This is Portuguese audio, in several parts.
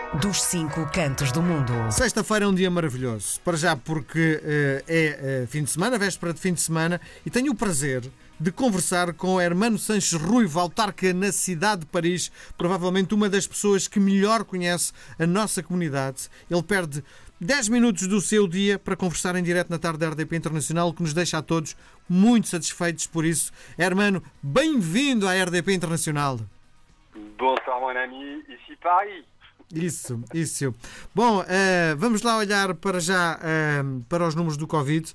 dos 5 cantos do mundo. Sexta-feira é um dia maravilhoso. Para já porque é fim de semana, véspera de fim de semana, e tenho o prazer de conversar com Hermano Sanches Ruivo, autarca na cidade de Paris, provavelmente uma das pessoas que melhor conhece a nossa comunidade. Ele perde 10 minutos do seu dia para conversar em direto na tarde da RDP Internacional, o que nos deixa a todos muito satisfeitos por isso. Hermano, bem-vindo à RDP Internacional. Bonsoir, mon ami, ici Paris. Isso. Bom, vamos lá olhar para já para os números do Covid.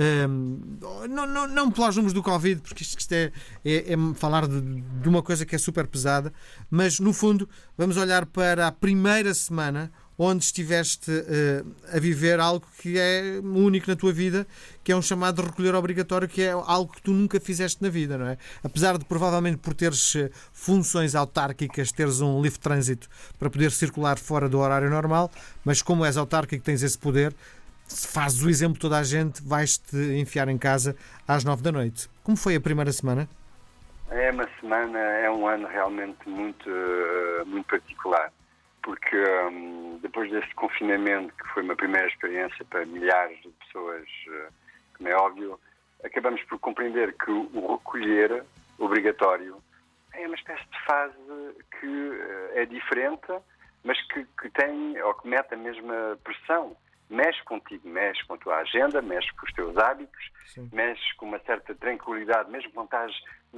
Não pelos números do Covid, porque isto é falar de uma coisa que é super pesada, mas no fundo vamos olhar para a primeira semana onde estiveste a viver algo que é único na tua vida, que é um chamado recolher obrigatório, que é algo que tu nunca fizeste na vida, não é? Apesar de provavelmente por teres funções autárquicas, teres um livre trânsito para poder circular fora do horário normal, mas como és autárquico, tens esse poder, se fazes o exemplo de toda a gente, vais-te enfiar em casa às 9 da noite. Como foi a primeira semana? É uma semana, é um ano realmente muito particular, porque depois deste confinamento, que foi uma primeira experiência para milhares de pessoas, como é óbvio, acabamos por compreender que o recolher obrigatório é uma espécie de fase que é diferente, mas que tem, ou que mete a mesma pressão. Mexe contigo, mexe com a tua agenda, mexe com os teus hábitos, mexe com uma certa tranquilidade, mesmo quando estás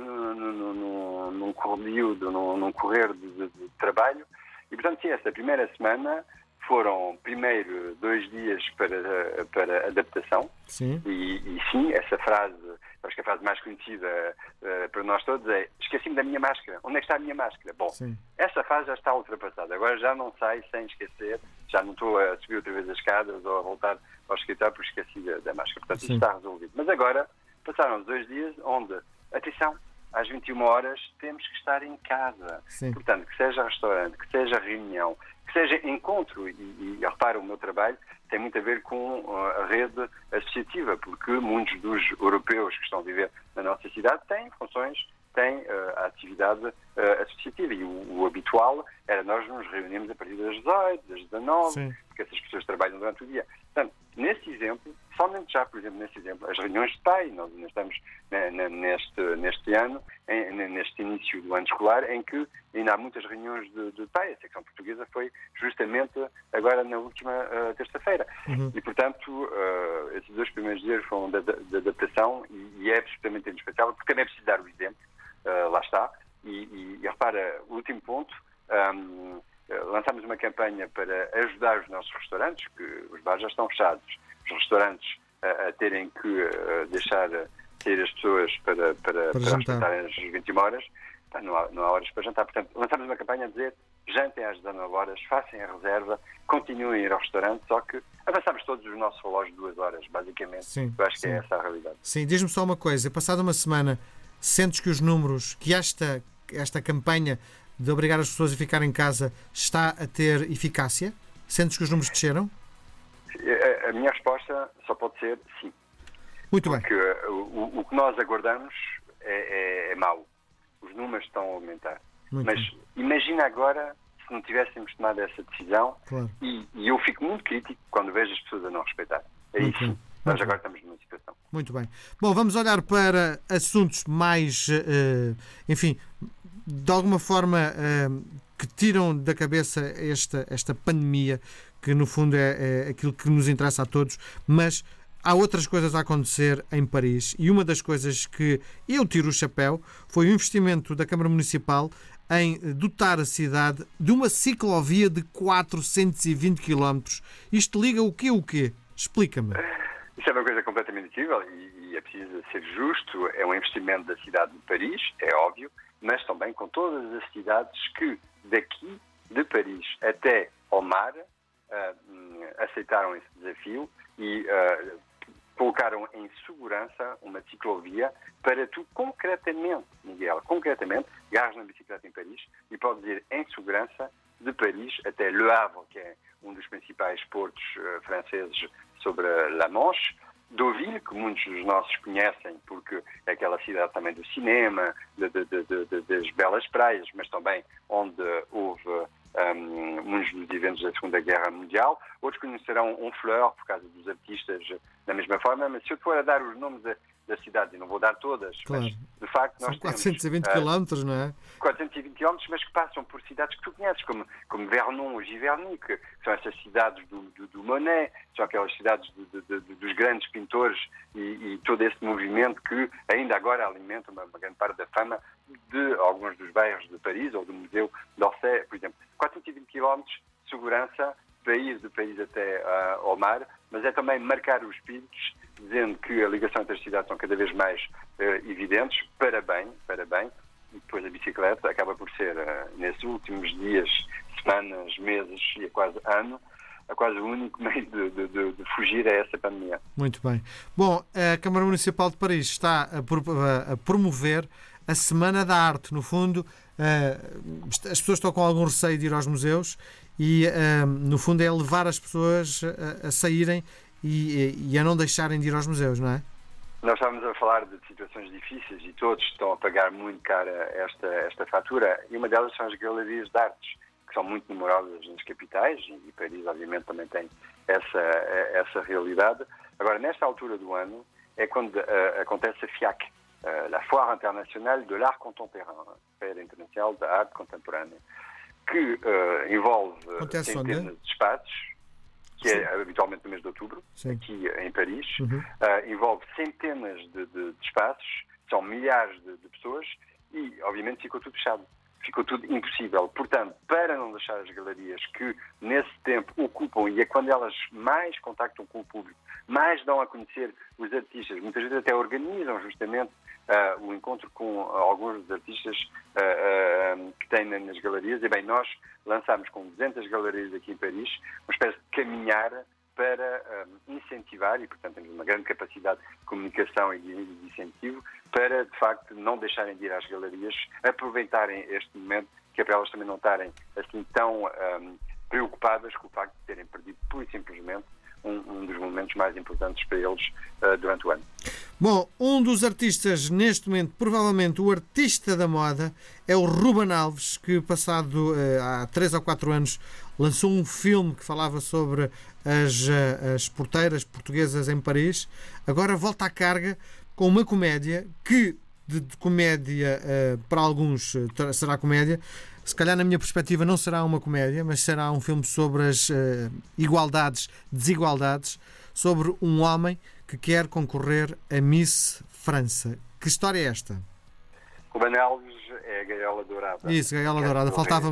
num correr de trabalho. E, portanto, sim, esta primeira semana foram, primeiro, 2 dias para adaptação. Sim. E sim, essa frase, acho que a frase mais conhecida para nós todos é: esqueci-me da minha máscara. Onde é que está a minha máscara? Bom, sim, essa fase já está ultrapassada. Agora já não saio sem esquecer, já não estou a subir outra vez as escadas ou a voltar ao escritório porque esqueci da máscara. Portanto, sim, isso está resolvido. Mas agora passaram 2 dias onde, atenção, às 21 horas temos que estar em casa. sim. Portanto, que seja restaurante, que seja reunião, que seja encontro, e repara, o meu trabalho tem muito a ver com a rede associativa, porque muitos dos europeus que estão a viver na nossa cidade têm funções, têm a atividade associativa, e o habitual era nós nos reunirmos a partir das 18, das 19, Sim. porque essas pessoas trabalham durante o dia. Portanto, nesse exemplo, somente já, por exemplo, nesse exemplo, as reuniões de pai, nós ainda estamos neste ano, neste início do ano escolar, em que ainda há muitas reuniões de pai. A secção portuguesa foi justamente agora na última terça-feira. Uhum. E, portanto, esses 2 primeiros dias foram de adaptação, e é absolutamente indispensável, porque também é preciso dar o exemplo, lá está. E repara, o último ponto, lançámos uma campanha para ajudar os nossos restaurantes, que os bares já estão fechados, os restaurantes a terem que deixar sair as pessoas para jantarem às 21 horas, não há horas para jantar. Portanto, lançámos uma campanha a dizer: jantem às 19 horas, façam a reserva, continuem a ir ao restaurante, só que avançámos todos os nossos relógios 2 horas, basicamente. Sim, Eu acho sim. que é essa a realidade. Sim, diz-me só uma coisa. Passada uma semana, sentes que os números, que esta campanha de obrigar as pessoas a ficar em casa está a ter eficácia? Sentes que os números desceram? A minha resposta só pode ser sim. Muito bem. Porque o que nós aguardamos é mau. Os números estão a aumentar. Muito Mas bem. imagina agora se não tivéssemos tomado essa decisão. Claro. E eu fico muito crítico quando vejo as pessoas a não respeitar. É Muito isso. bem. Nós Muito agora estamos numa situação. Muito bem. Bom, vamos olhar para assuntos mais, enfim, de alguma forma que tiram da cabeça esta pandemia, que no fundo é aquilo que nos interessa a todos, mas há outras coisas a acontecer em Paris, e uma das coisas que eu tiro o chapéu foi o investimento da Câmara Municipal em dotar a cidade de uma ciclovia de 420 km. Isto liga o quê? Explica-me. Isso é uma coisa completamente incrível e é preciso ser justo. É um investimento da cidade de Paris, é óbvio, mas também com todas as cidades que daqui de Paris até ao mar aceitaram esse desafio e colocaram em segurança uma ciclovia para tu concretamente, Miguel, agarras na bicicleta em Paris e podes ir em segurança de Paris até Le Havre, que é um dos principais portos franceses sobre a Manche, Deauville, que muitos dos nossos conhecem, porque é aquela cidade também do cinema, das belas praias, mas também onde houve uns dos eventos da Segunda Guerra Mundial, outros conhecerão Honfleur, por causa dos artistas, da mesma forma, mas se eu for a dar os nomes das cidades, e não vou dar todas, Claro. mas de facto São nós 420 temos quilómetros, não é? 420 km, mas que passam por cidades que tu conheces, como Vernon ou Giverny, que são essas cidades do Monet, são aquelas cidades dos grandes pintores e todo esse movimento que ainda agora alimenta uma grande parte da fama de alguns dos bairros de Paris ou do Museu d'Orsay, por exemplo. 420 km, segurança, país do país até ao mar, mas é também marcar os espíritos, dizendo que a ligação entre as cidades são cada vez mais evidentes, para bem, e depois a bicicleta acaba por ser, nesses últimos dias, semanas, meses e quase ano, quase o único meio de fugir a essa pandemia. Muito bem. Bom, a Câmara Municipal de Paris está a promover a Semana da Arte. No fundo, as pessoas estão com algum receio de ir aos museus e, no fundo, é levar as pessoas a saírem e a não deixarem de ir aos museus, não é? Nós estávamos a falar de situações difíceis e todos estão a pagar muito cara esta fatura, e uma delas são as galerias de artes, que são muito numerosas nas capitais, e Paris obviamente também tem essa realidade. Agora, nesta altura do ano, é quando acontece a FIAC, a Foire Internationale de l'Art Contemporain, Feira Internacional da Arte Contemporânea, que envolve centenas de espaços, que é habitualmente no mês de outubro, sim, aqui em Paris. Envolve centenas de espaços, são milhares de pessoas e, obviamente, ficou tudo fechado. Ficou tudo impossível. Portanto, para não deixar as galerias que, nesse tempo, ocupam, e é quando elas mais contactam com o público, mais dão a conhecer os artistas, muitas vezes até organizam justamente o encontro com alguns dos artistas que têm nas galerias. E bem, nós lançámos com 200 galerias aqui em Paris uma espécie de caminhar para incentivar, e portanto temos uma grande capacidade de comunicação e de incentivo, para de facto não deixarem de ir às galerias, aproveitarem este momento, que é para elas também não estarem assim tão preocupadas com o facto de terem perdido pura e simplesmente um dos momentos mais importantes para eles durante o ano. Bom, um dos artistas neste momento, provavelmente o artista da moda, é o Ruben Alves, que passado há 3 ou 4 anos lançou um filme que falava sobre as porteiras portuguesas em Paris. Agora volta à carga com uma comédia que, de comédia, para alguns será comédia. Se calhar, na minha perspectiva, não será uma comédia, mas será um filme sobre as desigualdades, sobre um homem que quer concorrer a Miss França. Que história é esta? Ruben Alves é a Gaiola Dourada. Isso, Gaiola Dourada.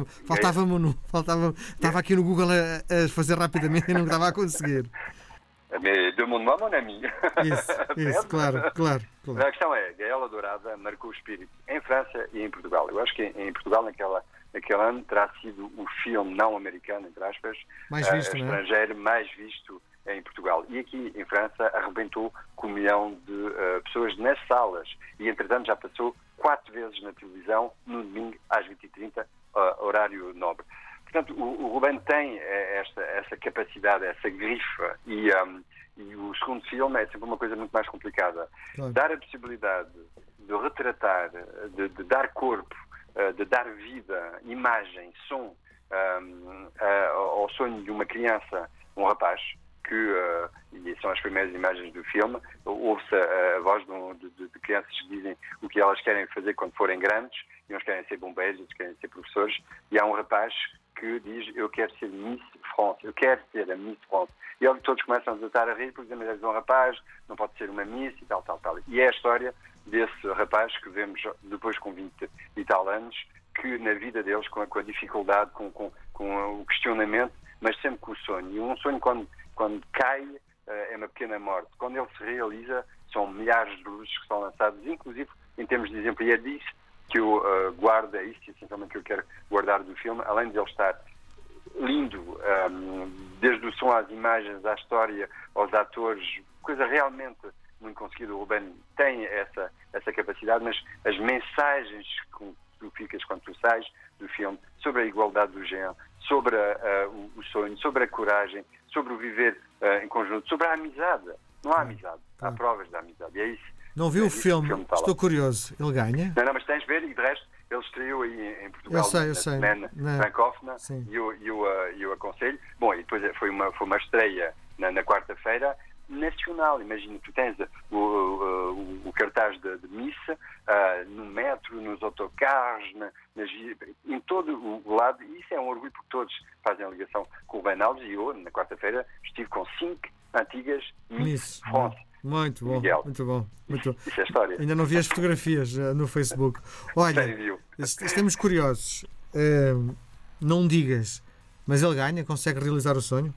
Estava aqui no Google a fazer rapidamente e não estava a conseguir. Mais demande-moi, mon ami. Isso, claro. A questão é, Gaiola Dourada marcou o espírito em França e em Portugal. Eu acho que em Portugal, naquele ano, terá sido o filme não americano, entre aspas, mais visto, estrangeiro, mais visto em Portugal. E aqui em França arrebentou com 1 milhão de pessoas nas salas. E, entretanto, já passou 4 vezes na televisão, no domingo, às 20h30, horário nobre. Portanto, o Ruben tem essa capacidade, essa grifa, e o segundo filme é sempre uma coisa muito mais complicada. Claro. Dar a possibilidade de retratar, de dar corpo, de dar vida, imagem, som ao sonho de uma criança, um rapaz, e são as primeiras imagens do filme, ouve-se a voz de crianças que dizem o que elas querem fazer quando forem grandes, e uns querem ser bombeiros, outros querem ser professores, e há um rapaz que diz: eu quero ser Miss France, eu quero ser a Miss France. E todos começam a desatar a rir, porque mas é um rapaz, não pode ser uma Miss e tal. E é a história desse rapaz que vemos depois com 20 e tal anos, que na vida deles, com a dificuldade, com o questionamento, mas sempre com o sonho. E um sonho, quando cai, é uma pequena morte. Quando ele se realiza, são milhares de luzes que são lançadas, inclusive em termos de exemplo. E é disso que eu guardo, é isso essencialmente que eu quero guardar do filme, além de ele estar lindo, desde o som às imagens, à história, aos atores, coisa realmente muito conseguida. O Ruben tem essa capacidade, mas as mensagens que tu ficas quando tu sais do filme, sobre a igualdade do género, sobre o sonho, sobre a coragem, sobre o viver em conjunto, sobre a amizade. Não há amizade, há provas da amizade. E é isso. Não vi o filme, estou curioso. Ele ganha? Não, mas tens de ver, e de resto Ele estreou aí em Portugal eu sei. na francófona e eu aconselho. Bom, e depois foi uma estreia na quarta-feira nacional. Imagina, tu tens o cartaz de missa no metro, nos autocarros, em todo o lado, e isso é um orgulho porque todos fazem a ligação com o Rubén e eu, na quarta-feira, estive com 5 antigas Miss France. Muito bom, Miguel. muito bom. Isso é história. Ainda não vi as fotografias no Facebook. Olha, estamos curiosos. Não digas, mas ele ganha, consegue realizar o sonho?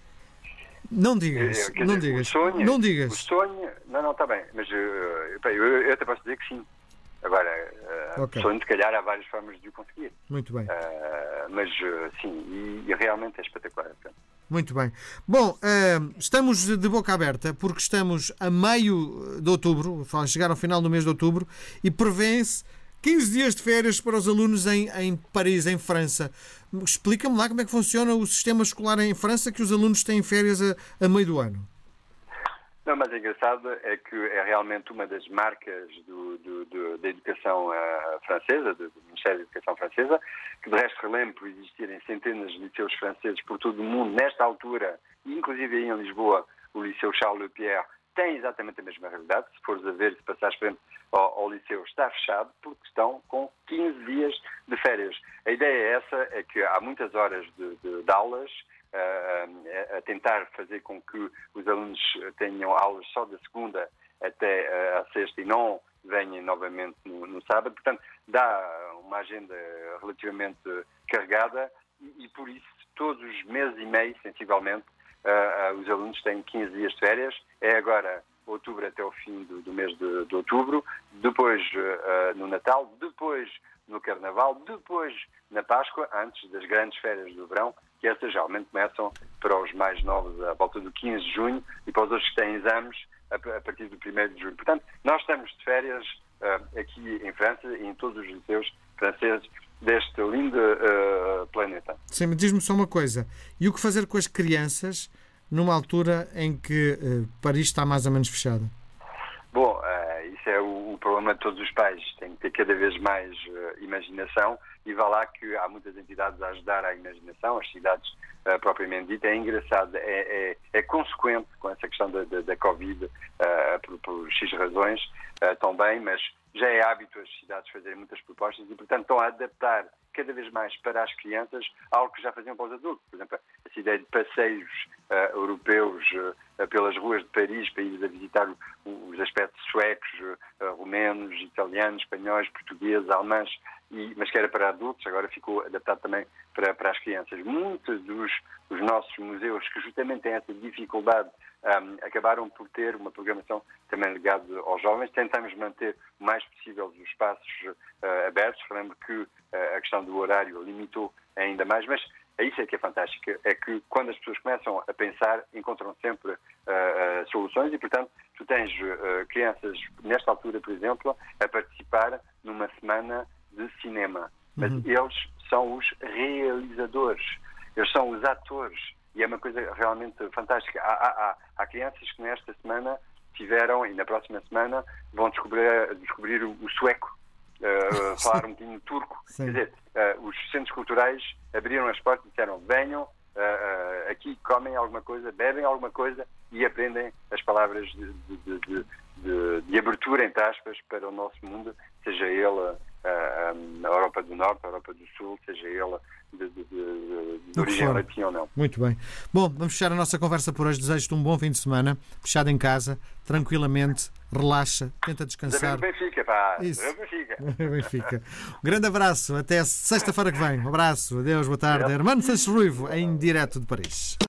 Não digas, não digas. Não digas. O sonho, não, está bem, mas eu até posso dizer que sim. Agora, o sonho, se calhar, há várias formas de o conseguir. Muito bem. Mas sim, e realmente é espetacular. Muito bem. Bom, estamos de boca aberta porque estamos a meio de outubro, a chegar ao final do mês de outubro, e prevêem-se 15 dias de férias para os alunos em Paris, em França. Explica-me lá como é que funciona o sistema escolar em França, que os alunos têm férias a meio do ano. Não, mas é engraçado é que é realmente uma das marcas da educação francesa, do Ministério da Educação francesa, que de resto relembro por existirem centenas de liceus franceses por todo o mundo, nesta altura, inclusive aí em Lisboa, o Liceu Charles Lepierre tem exatamente a mesma realidade. Se fores a ver, se passares frente ao liceu, está fechado porque estão com 15 dias de férias. A ideia é essa, é que há muitas horas de aulas, a tentar fazer com que os alunos tenham aulas só da segunda até à sexta e não venham novamente no sábado. Portanto, dá uma agenda relativamente carregada e por isso, todos os meses e meio, sensivelmente, os alunos têm 15 dias de férias. É agora outubro até o fim do mês de outubro, depois no Natal, depois no Carnaval, depois na Páscoa, antes das grandes férias do verão, que essas geralmente começam para os mais novos à volta do 15 de junho e para os outros que têm exames a partir do 1º de julho. Portanto, nós estamos de férias aqui em França e em todos os liceus franceses deste lindo planeta. Sim, mas diz-me só uma coisa. E o que fazer com as crianças numa altura em que Paris está mais ou menos fechada? Bom, isso é o problema de todos os pais. Tem que ter cada vez mais imaginação e vá lá que há muitas entidades a ajudar à imaginação, as cidades propriamente dita. É engraçado, é consequente com essa questão da Covid por X razões também, mas já é hábito as cidades fazerem muitas propostas e, portanto, estão a adaptar cada vez mais para as crianças algo que já faziam para os adultos. Por exemplo, essa ideia de passeios europeus pelas ruas de Paris para ir a visitar os aspectos suecos, romenos, italianos, espanhóis, portugueses, alemães, mas que era para adultos, agora ficou adaptado também para as crianças. Muitos dos nossos museus que justamente têm essa dificuldade acabaram por ter uma programação também ligada aos jovens. Tentamos manter o mais possível os espaços abertos. Lembro que a questão do horário limitou ainda mais, mas isso é que é fantástico, é que quando as pessoas começam a pensar, encontram sempre soluções e, portanto, tu tens crianças, nesta altura, por exemplo, a participar numa semana de cinema. Mas eles são os realizadores, eles são os atores. E é uma coisa realmente fantástica. Há crianças que nesta semana tiveram, e na próxima semana, vão descobrir o sueco, falar um bocadinho turco. Sim. Quer dizer, os centros culturais abriram as portas e disseram: venham, aqui comem alguma coisa, bebem alguma coisa e aprendem as palavras de abertura, entre aspas, para o nosso mundo, seja ele a Europa do Norte, a Europa do Sul, seja ele de origem latina ou não. Muito bem. Bom, vamos fechar a nossa conversa por hoje. Desejo-te um bom fim de semana, fechado em casa, tranquilamente, relaxa, tenta descansar. Benfica, pá. Isso. Benfica. Benfica. Um grande abraço, até sexta-feira que vem. Um abraço, adeus, boa tarde. Hermano Sanches Ruivo, em direto de Paris.